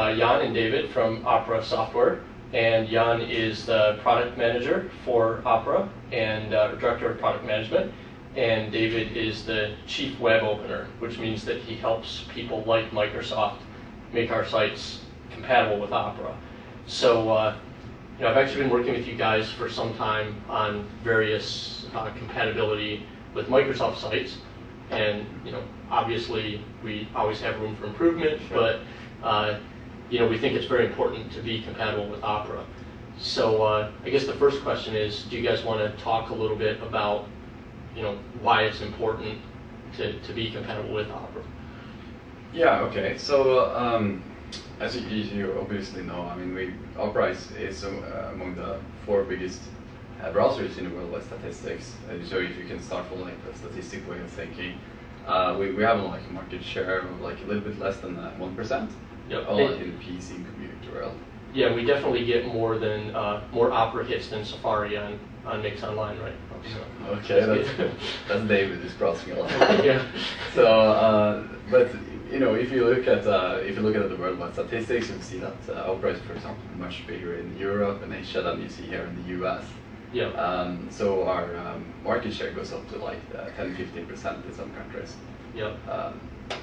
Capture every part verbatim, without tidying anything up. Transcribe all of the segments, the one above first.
uh, Jan and David from Opera Software. And Jan is the product manager for Opera and uh, director of product management. And David is the chief web opener, which means that he helps people like Microsoft make our sites compatible with Opera. So uh, you know, I've actually been working with you guys for some time on various uh, compatibility with Microsoft sites. And you know, obviously we always have room for improvement, sure. but uh, you know, we think it's very important to be compatible with Opera. So uh, I guess the first question is, do you guys want to talk a little bit about you know, why it's important to, to be compatible with Opera? Yeah, okay. So, um, as you, you obviously know, I mean, we, Opera is, is uh, among the four biggest uh, browsers in the world by statistics. Uh, so if you can start from like the statistic way of thinking, uh, we, we have like a market share of like a little bit less than uh, one percent yep. all in the P C and computer world. Yeah, we definitely get more than uh, more Opera hits than Safari on, on Mix Online, right? So, okay, that's, that's David is browsing a lot. yeah. So, uh, but you know, if you look at uh, if you look at the worldwide statistics, you see that uh, Opera is, for example, much bigger in Europe and Asia than you see here in the U S. Yeah. Um, so our um, market share goes up to like uh, ten, fifteen percent in some countries. Yeah. Um,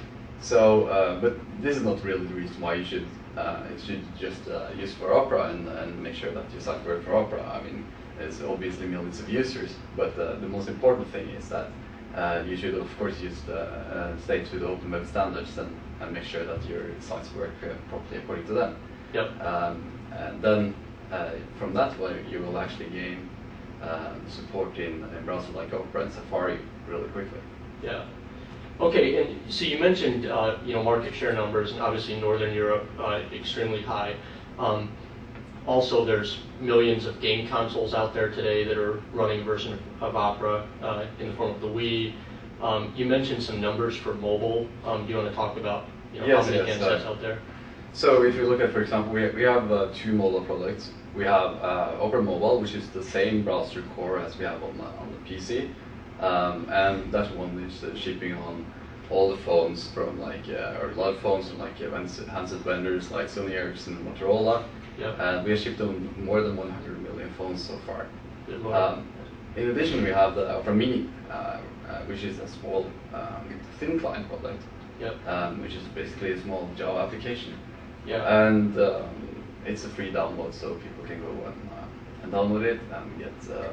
so, uh, but this is not really the reason why you should uh, you should just uh, use for Opera and, and make sure that your site works for Opera. I mean, there's obviously millions of users, but uh, the most important thing is that uh, you should, of course, use the uh, stay to the open web standards and, and make sure that your sites work uh, properly according to them. Yep. Um, and then uh, from that way, you will actually gain um, support in a browser like Opera and Safari really quickly. Yeah. Okay, and so you mentioned uh, you know, market share numbers, and obviously in Northern Europe, uh, extremely high. Um, also, there's millions of game consoles out there today that are running a version of, of Opera uh, in the form of the Wii. Um, you mentioned some numbers for mobile. Um, do you want to talk about you know, yes, how many yes, handsets uh, out there? So if you look at, for example, we, we have uh, two mobile products. We have uh, Opera Mobile, which is the same browser core as we have on the, on the P C. Um, and that one is uh, shipping on all the phones from like, uh, or a lot of phones from like uh, handset vendors like Sony Ericsson and Motorola. Yep. And we have shipped on more than one hundred million phones so far. Um, in addition, we have the Opera Mini, uh, uh, which is a small um, thin client product, yep. um, which is basically a small Java application. Yeah. And um, it's a free download, so people can go and, uh, and download it and get uh,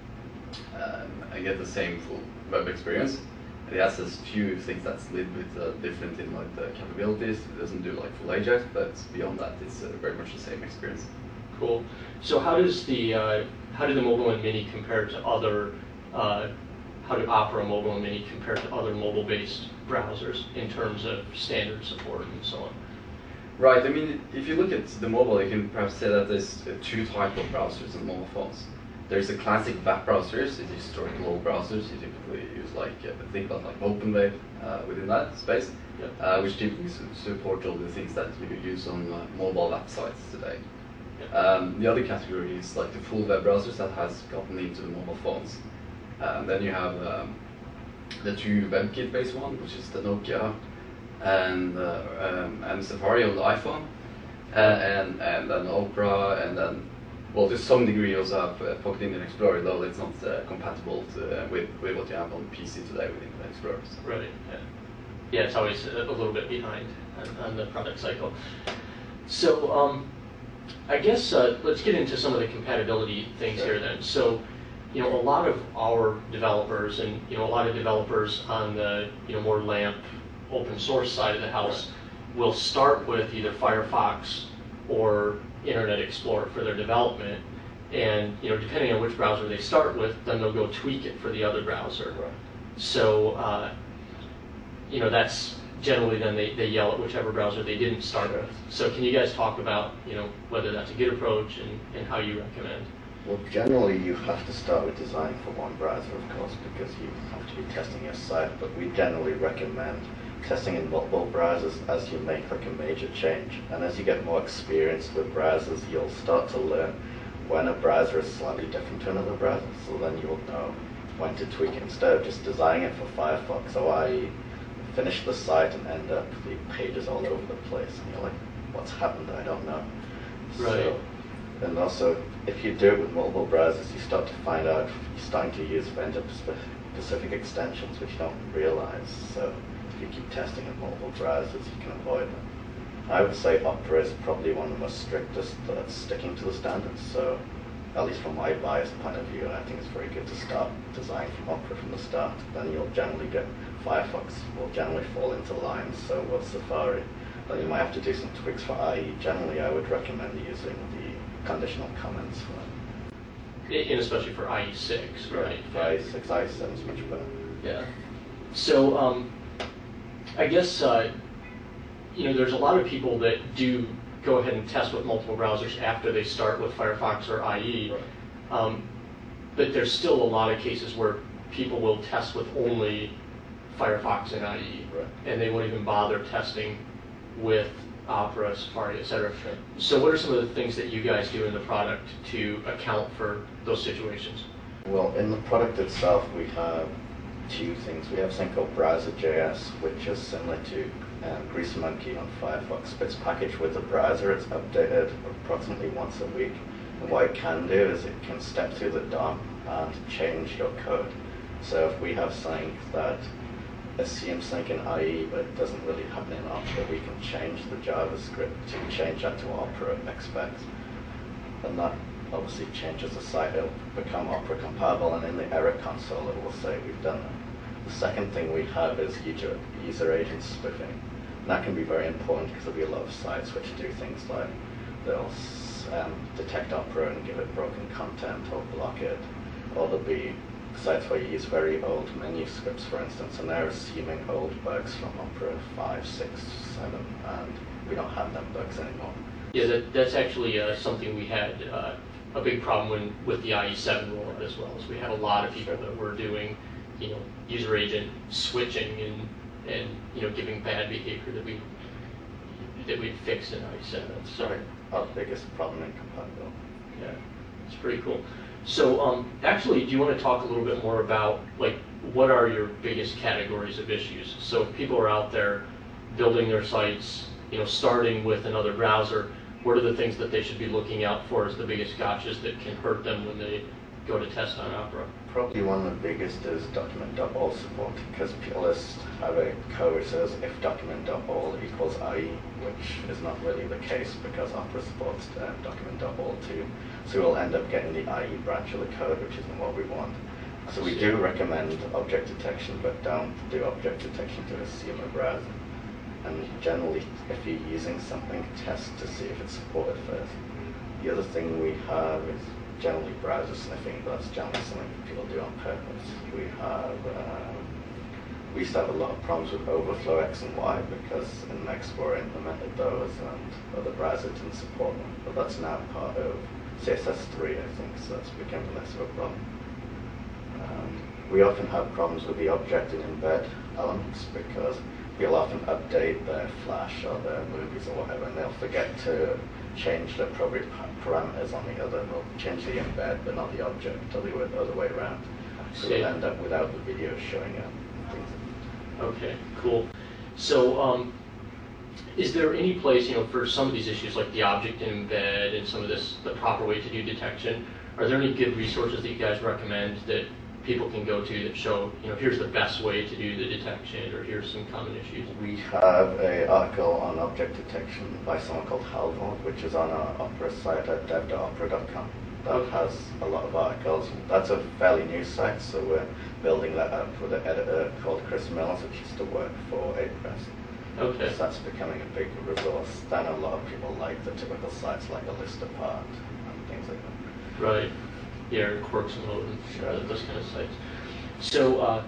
um, and get the same full web experience. It has a few things that's a little bit uh, different in like the capabilities. It doesn't do like full Ajax, but beyond that, it's uh, very much the same experience. Cool. So how does the uh, how do the Mobile and Mini compare to other? Uh, how do Opera Mobile and Mini compare to other mobile-based browsers in terms of standard support and so on? Right. I mean, if you look at the mobile, you can perhaps say that there's two types of browsers on mobile phones. There's the classic web browsers. It is historical browsers. You typically use like uh, think about like OpenWeb uh, within that space, yep. uh, which typically su support all the things that you use on uh, mobile websites today. Yep. Um, the other category is like the full web browsers that has gotten into the mobile phones. Um, then you have um, the two WebKit-based one, which is the Nokia and uh, um, and Safari on the iPhone, uh, and and then Opera, and then. Well, to some degree, you also have uh, Pocket Internet Explorer, though it's not uh, compatible to, uh, with, with what you have on the P C today with Internet Explorer. So. Right, yeah. Yeah, it's always a, a little bit behind on, on the product cycle. So, um, I guess uh, let's get into some of the compatibility things sure. here then. So, you know, a lot of our developers and, you know, a lot of developers on the, you know, more LAMP open source side of the house right. will start with either Firefox or Internet Explorer for their development, and you know, depending on which browser they start with, then they'll go tweak it for the other browser. Right. So, uh, you know, that's generally then they, they yell at whichever browser they didn't start with. So, can you guys talk about you know whether that's a good approach and, and how you recommend? Well, generally you have to start with designing for one browser, of course, because you have to be testing your site. But we generally recommend testing in multiple browsers as you make like a major change. And as you get more experience with browsers, you'll start to learn when a browser is slightly different to another browser. So then you'll know when to tweak it instead of just designing it for Firefox. So I finish the site and end up the pages all over the place. And you're like, what's happened, I don't know. Right. So, and also, if you do it with multiple browsers, you start to find out you're starting to use vendor-specific extensions, which you don't realize. So if you keep testing in multiple browsers, you can avoid them. I would say Opera is probably one of the most strictest that's sticking to the standards. So at least from my biased point of view, I think it's very good to start designing from Opera from the start. Then you'll generally get Firefox will generally fall into line, so will Safari. But you might have to do some tweaks for I E. Generally, I would recommend using the conditional comments for that. And especially for I E six, right? For I E six, I E seven is much better. Yeah. So um, I guess uh, you know, there's a lot of people that do go ahead and test with multiple browsers after they start with Firefox or I E. Right. Um, but there's still a lot of cases where people will test with only Firefox and I E, Right. and they won't even bother testing with Opera, Safari, et cetera. So what are some of the things that you guys do in the product to account for those situations? Well, in the product itself, we have two things. We have something called Browser dot J S, which is similar to um, GreaseMonkey on Firefox. But it's packaged with the browser. It's updated approximately once a week. And what it can do is it can step through the D O M and change your code. So if we have something that assumes something in I E, but it doesn't really happen in Opera, we can change the JavaScript to change that to what Opera expects. And that obviously changes the site. It'll become Opera compatible, and in the error console it will say we've done that. The second thing we have is user, user agent spoofing. And that can be very important because there'll be a lot of sites which do things like they'll um, detect Opera and give it broken content or block it. Or there'll be sites where you use very old menu scripts, for instance, and they're assuming old bugs from Opera five, six, seven, and we don't have them bugs anymore. Yeah, that, that's actually uh, something we had uh, a big problem when, with the I E seven rollout as well. Is we had a lot of people that were doing, you know, user agent switching and and you know giving bad behavior that we that we'd fixed in I E seven. So Our biggest problem in compatibility. yeah, it's pretty cool. So um, actually, do you want to talk a little bit more about like what are your biggest categories of issues? So if people are out there building their sites, you know, starting with another browser, what are the things that they should be looking out for as the biggest gotchas that can hurt them when they go to test on Opera? Probably one of the biggest is document.all support, because people just have a code which says if document.all equals I E, which is not really the case because Opera supports uh, document.all too. So we'll end up getting the I E branch of the code, which isn't what we want. So we do recommend object detection, but don't do object detection to assume a browser. And generally, if you're using something, test to see if it's supported first. The other thing we have is generally browser sniffing, but that's generally something people do on purpose. We have, uh, we used to have a lot of problems with overflow X and Y because in Explorer implemented those and other browsers didn't support them. But that's now part of C S S three, I think, so that's becoming less of a problem. Um, we often have problems with the object and embed elements because we'll often update their Flash or their movies or whatever, and they'll forget to change the appropriate parameters on the other. They'll change the embed, but not the object, or the other way around. So we'll end up without the video showing up. Things like Okay, cool. So um, is there any place, you know, for some of these issues like the object and embed and some of this, the proper way to do detection, are there any good resources that you guys recommend that people can go to that show, you know, here's the best way to do the detection, or here's some common issues? We have an article on object detection by someone called Halvor, which is on our Opera site at dev dot opera dot com. That Okay. has a lot of articles. That's a fairly new site, so we're building that up with an editor called Chris Mills, which used to work for APress. Okay. So that's becoming a big resource. Then a lot of people like the typical sites like Listapart and things like that. Right. Yeah, or Quirks Mode and Sure. those kind of sites. So, uh,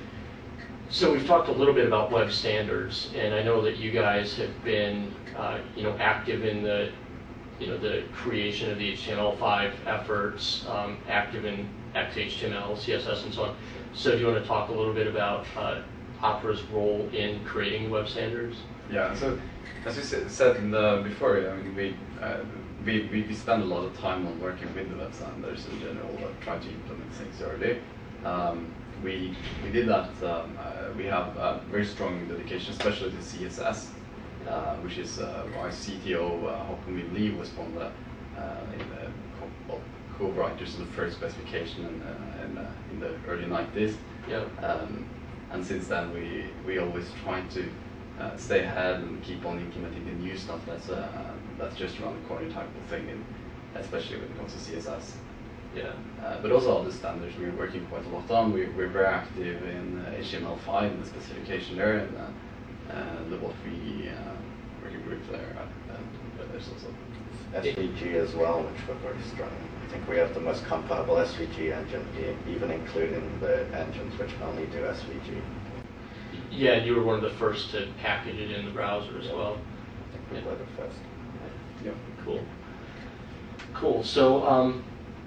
so we've talked a little bit about web standards, and I know that you guys have been, uh, you know, active in the, you know, the creation of the H T M L five efforts, um, active in X H T M L, C S S, and so on. So, do you want to talk a little bit about uh, Opera's role in creating web standards? Yeah, so as we said said in the, before, I mean, we, uh, we, we, we spend a lot of time on working with the web standards in general, uh, trying to implement things early. Um, we, we did that, um, uh, we have a very strong dedication, especially to C S S, uh, which is uh, our C T O, uh, Håkon Lee, was one of the, uh, in the co- well, co-writers of the first specification in, uh, in, uh, in the early nineties. Yeah. Um, and since then, we, we always try to uh, stay ahead and keep on implementing the new stuff that's, uh, that's just around the corner type of thing, and especially when it comes to C S S. Yeah. Uh, but also other standards we're working quite a lot on. We, we're very active in uh, H T M L five and the specification there, and uh, uh, the what we uh, working group there. Uh, and there's also S V G as well, which we're very strong in. I think we have the most compatible S V G engine, e- even including the engines which only do S V G. Yeah, and you were one of the first to package it in the browser as Yeah. well. I think we Yeah. were the first. yeah. Cool. Cool. So um,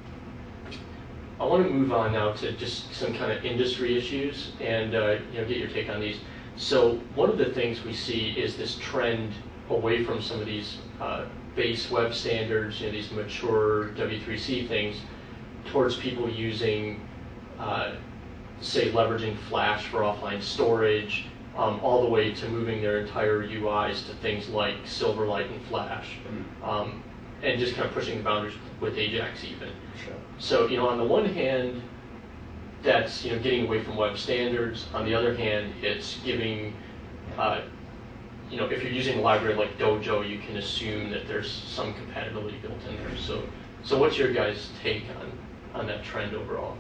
I want to move on now to just some kind of industry issues and uh, you know, get your take on these. So one of the things we see is this trend away from some of these uh, base web standards, you know, these mature W three C things, towards people using, uh, say, leveraging Flash for offline storage, um, all the way to moving their entire U Is to things like Silverlight and Flash, Mm. um, and just kind of pushing the boundaries with Ajax even. Sure. So, you know, on the one hand, that's, you know, getting away from web standards. On the other hand, it's giving, uh, you know, if you're using a library like Dojo, you can assume that there's some compatibility built in there. So, so what's your guys' take on, on that trend overall?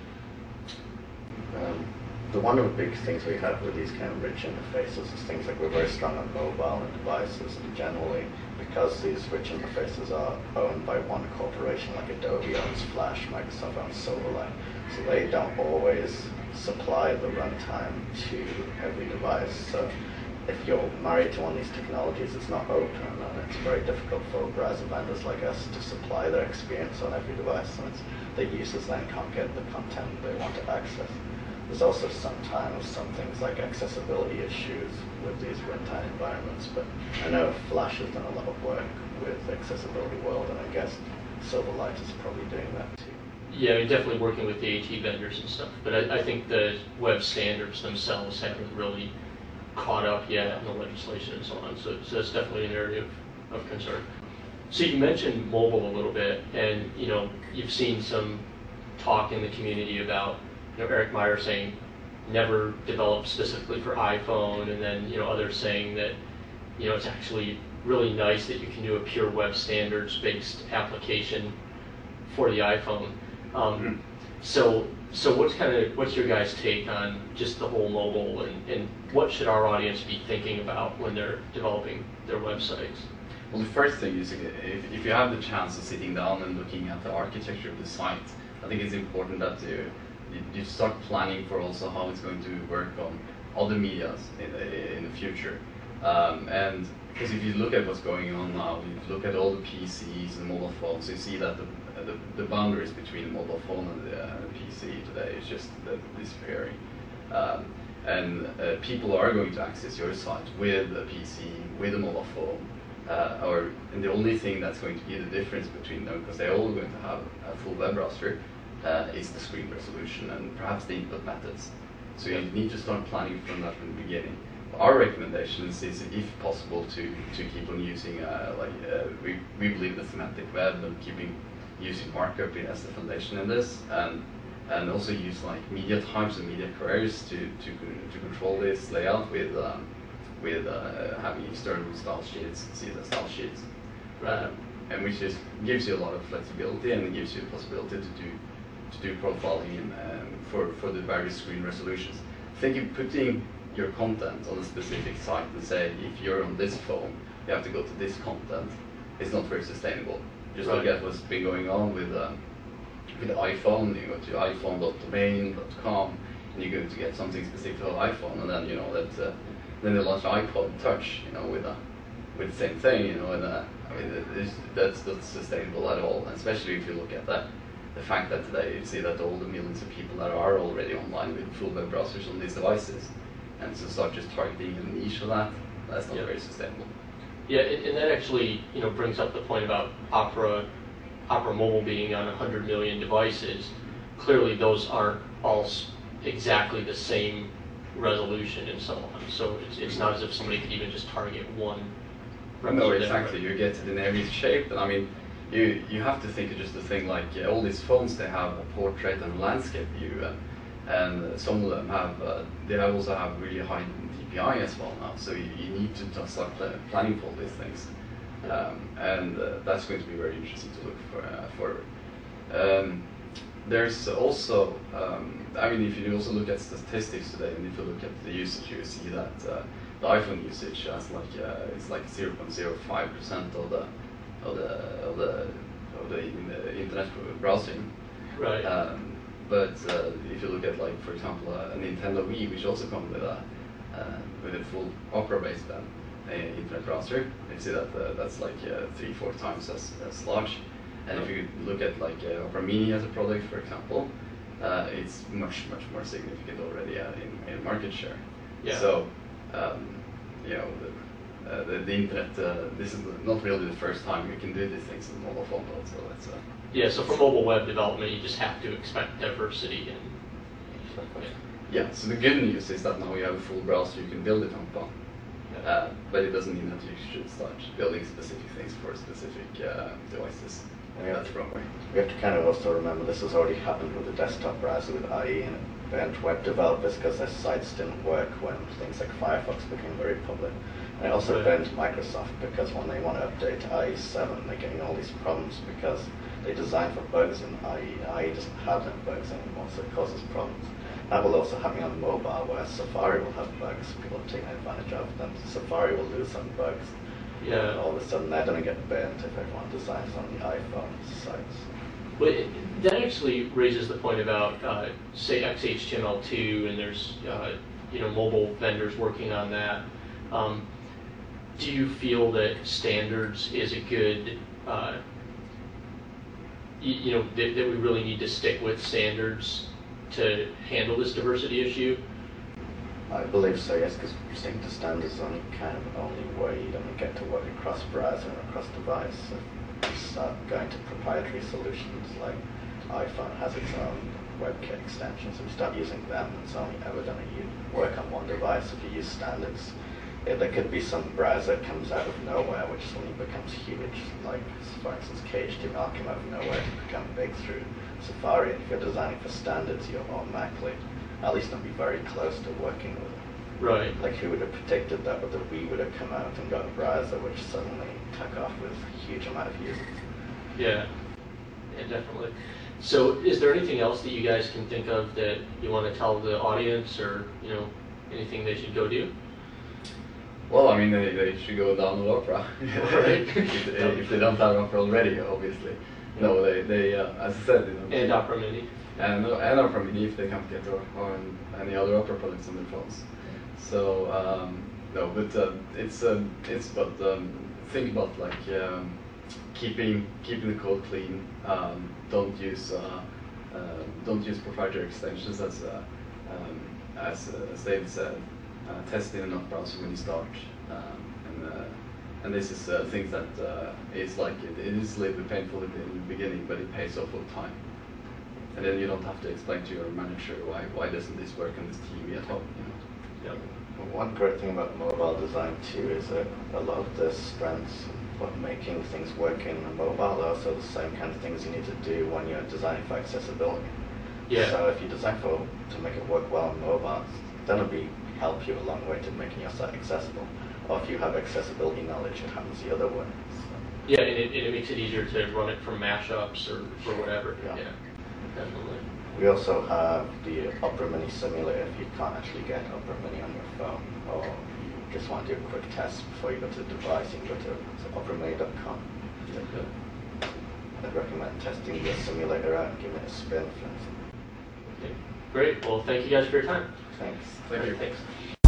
Um, the one of the big things we have with these kind of rich interfaces is things like we're very strong on mobile and devices, and generally, because these rich interfaces are owned by one corporation, like Adobe owns Flash, Microsoft owns Silverlight, so they don't always supply the runtime to every device. So if you're married to one of these technologies, it's not open, and it's very difficult for browser vendors like us to supply their experience on every device, and it's, the users then can't get the content they want to access. There's also sometimes some things like accessibility issues with these runtime environments, but I know Flash has done a lot of work with Accessibility World, and I guess Silverlight is probably doing that too. Yeah, I mean, definitely working with the AT vendors and stuff, but I, I think the web standards themselves haven't really caught up yet in the legislation and so on, so, so that's definitely an area of, of concern. So you mentioned mobile a little bit, and you know, you've seen some talk in the community about, you know, Eric Meyer saying never developed specifically for iPhone, and then, you know, others saying that, you know, it's actually really nice that you can do a pure web standards based application for the iPhone. Um, so, so what's kind of what's your guys' take on just the whole mobile, and, and what should our audience be thinking about when they're developing their websites? Well, the first thing is, if, if you have the chance of sitting down and looking at the architecture of the site, I think it's important that you, you, you start planning for also how it's going to work on other medias in the, in the future. Um, and because if you look at what's going on now, if you look at all the P Cs and mobile phones, you see that the, the, the boundaries between the mobile phone and the uh, P C today is just uh, disappearing. Um, and uh, people are going to access your site with a P C, with a mobile phone, uh, or and the only thing that's going to be the difference between them, because they're all going to have a full web browser, uh, is the screen resolution and perhaps the input methods. So you need to start planning from that from the beginning. Our recommendations is, if possible, to, to keep on using, uh, like uh, we, we believe the semantic web and keeping using markup as the foundation in this, and and also use like media types and media queries to to to control this layout with um, with uh, having external style sheets, C S S style sheets, um, and which just gives you a lot of flexibility, and it gives you the possibility to do to do profiling in, um, for for the various screen resolutions. Thinking putting your content on a specific site and say, if you're on this phone, you have to go to this content, it's not very sustainable. Just right. Look at what's been going on with um, with the iPhone. You go to iphone dot domain dot com, and you're going to get something specific for iPhone, and then you know that uh, then they launched iPod Touch, you know, with a with the same thing, you know, and uh, I mean, it's, that's not sustainable at all. And especially if you look at that, the fact that today you see that all the millions of people that are already online with full web browsers on these devices, and to start just targeting a niche of that, that's not yeah. very sustainable. Yeah, and that actually, you know, brings up the point about Opera, Opera Mobile being on one hundred million devices. Clearly, those aren't all exactly the same resolution and so on. So it's, it's not as if somebody could even just target one. No, exactly. You get it in every shape, and I mean, you you have to think of just the thing like uh, all these phones, they have a portrait and landscape view, and and some of them have uh, they also have really high D P I as well now. So you, you need to just start pl planning for these things, um, and uh, that's going to be very interesting to look for uh, forward. Um, there's also, um, I mean, if you also look at statistics today, and if you look at the usage, you see that. Uh, The iPhone usage as like uh, it's like zero point zero five percent of the of the of the of the, in the internet browsing. Right. Um, but uh, if you look at like for example uh, a Nintendo Wii, which also comes with a uh, with a full Opera-based um, internet browser, you see that uh, that's like uh, three four times as, as large. And if you look at like uh, Opera Mini as a product, for example, uh, it's much much more significant already uh, in, in market share. Yeah. So. Um, you know, the, uh, the, the internet, uh, this is not really the first time you can do these things on mobile phone, though, so that's... Uh, yeah, so for mobile web development, you just have to expect diversity and... Yeah, so the good news is that now you have a full browser you can build it on, yeah. uh, but it doesn't mean that you should start building specific things for specific uh, devices. Yeah. That's wrong way. We have to kind of also remember this has already happened with the desktop browser with I E, and it banned web developers because their sites didn't work when things like Firefox became very public. And it also Right. banned Microsoft because when they want to update I E seven, they're getting all these problems because they designed for bugs in I E. I E doesn't have them bugs anymore, so it causes problems. That will also happen on mobile, where Safari will have bugs. People are taking advantage of them. Safari will lose some bugs. Yeah. And all of a sudden, they're going to get banned if everyone designs on the iPhone sites. But it, that actually raises the point about, uh, say, X H T M L two, and there's, uh, you know, mobile vendors working on that. Um, do you feel that standards is a good, uh, you, you know, that, that we really need to stick with standards to handle this diversity issue? I believe so, yes, because sticking to standards is only kind of the only way you're going to get to work across browser and across device. If you start going to proprietary solutions, like iPhone has its own WebKit extensions, if you start using them, it's only ever going to work on one device. If you use standards, yeah, there could be some browser that comes out of nowhere, which suddenly becomes huge, like, for instance, K H T M L came out of nowhere to become big through Safari. If you're designing for standards, you're automatically at least not be very close to working with it. Right. Like, who would have predicted that with the Wii would have come out and got a browser which suddenly took off with a huge amount of users? Yeah, yeah, definitely. So is there anything else that you guys can think of that you want to tell the audience, or, you know, anything they should go do? Well, I mean, they, they should go download Opera. Right. if, if they don't have Opera already, obviously. No, they, they uh, as I said, you know, And Opera Mini. And, and Opera Mini if they can't get or, or any other Opera products on their phones. So um, no, but uh, it's uh, it's but um, think about like um, keeping keeping the code clean. Um, don't use uh, uh, don't use proprietary extensions as uh, um, as, uh, as David said. Uh, test in enough browser when you start, um, and uh, and this is uh, things that uh, is like it, it is a little bit painful in the beginning, but it pays off with time. And then you don't have to explain to your manager why why doesn't this work on this T V at home, you know. Yep. One great thing about mobile design too is that a lot of the strengths of making things work in mobile are also the same kind of things you need to do when you're designing for accessibility. Yeah. So if you design for to make it work well on mobile, that'll be help you a long way to making your site accessible. Or if you have accessibility knowledge, it happens the other way. So. Yeah, and it, and it makes it easier to run it from mashups or for whatever. Yeah. Yeah, definitely. We also have the Opera Mini simulator if you can't actually get Opera Mini on your phone, or you just want to do a quick test before you go to the device, you can go to, to opera mini dot com. I'd recommend testing the simulator out and giving it a spin. Okay. Great. Well, thank you guys for your time. Thanks. Thank you. Thanks.